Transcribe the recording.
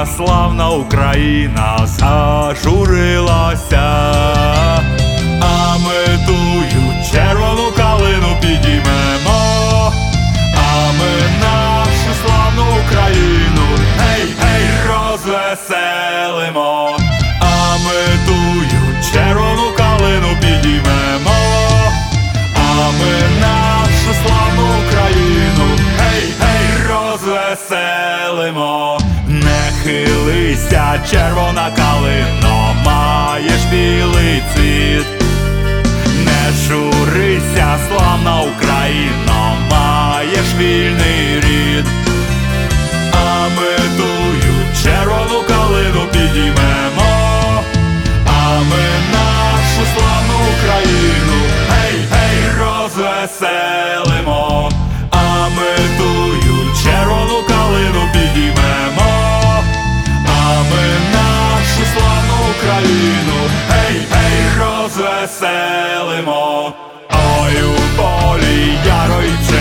наша славна Україна зажурилася, а ми тую червону калину підіймемо, а ми нашу славну Україну гей, гей, розвеселимо, а ми тую червону калину підіймемо, а ми нашу славну Україну гей, гей, розвеселимо. Не хилися, червона калино, маєш білий цвіт. Не журися, славна Україно, маєш вільний рід. А ми тую червону калину підіймемо, а ми нашу славну Україну гей, гей, розвеселимо. А ми тую червону калину підіймемо, а ми нашу славну Україну гей, гей, розвеселимо. Ой, у полі ярої